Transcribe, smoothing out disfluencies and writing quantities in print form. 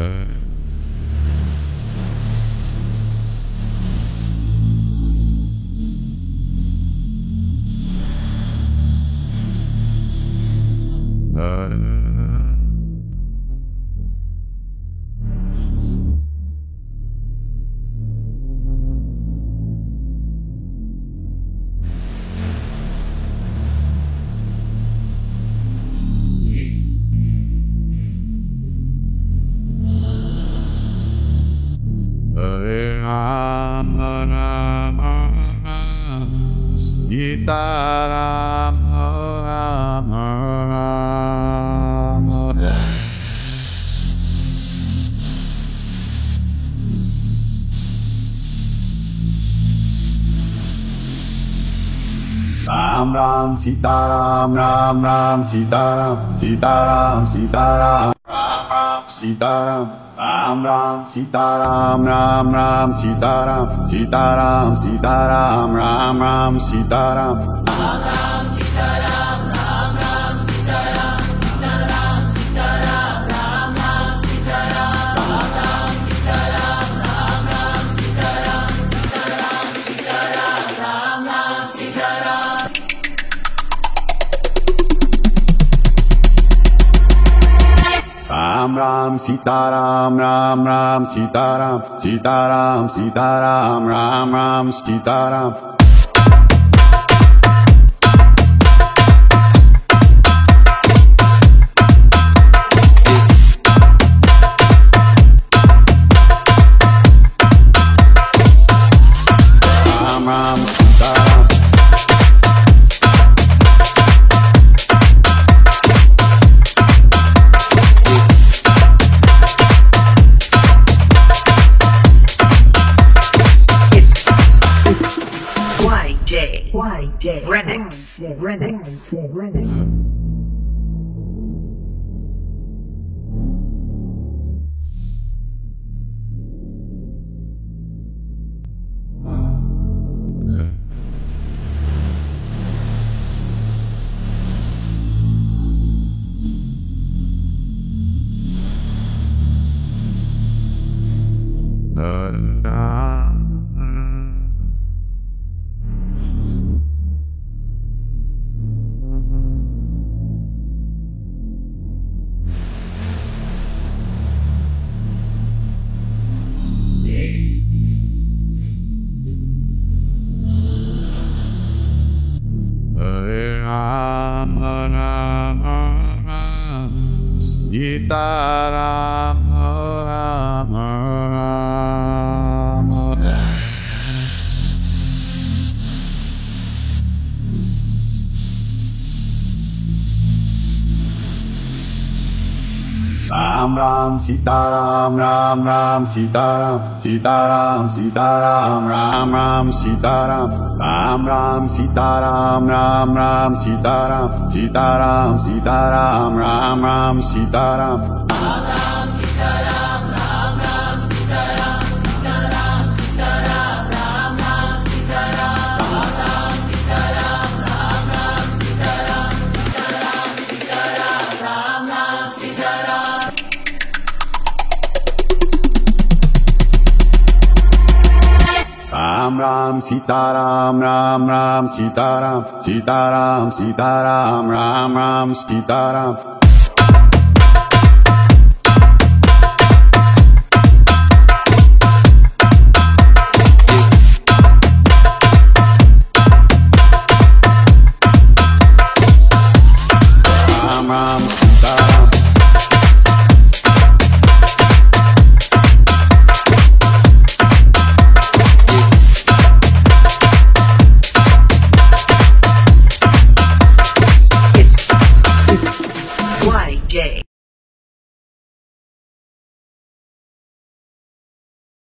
Ram Ram Sitaram Ram Ram Sitaram Sitaram Sitaram Ram Ram Sitaram Ram Ram Sitaram Ram Ram Sitaram Sitaram Sitaram Ram Ram Sitaram Ram Ram Sitaram Ram Ram Sitaram Sitaram Sitaram Ram Ram Sitaram Ram Ram Sitaram Ram Ram Sitaram Sitaram Sitaram Ram Ram Sitaram Ram Ram Sitaram Ram Ram Sitaram Sitaram Sitaram Ram Ram Sitaram Ram Ram Sitaram YJ Remix. Ram Ram Sitaram Ram Ram Sitaram Sitaram Sitaram Ram Ram Sitaram Ram Ram Sitaram Ram Ram Sitaram Sitaram Sitaram Ram Ram Sitaram Ram Ram Sitaram Ram Ram Sitaram Sitaram Sitaram Ram Ram Sitaram Ram Ram Sitaram Ram Ram Sitaram Sitaram Sitaram Ram Ram Sitaram Ram Ram Sitaram Ram Ram Sitaram Sitaram Sitaram Ram Ram Sitaram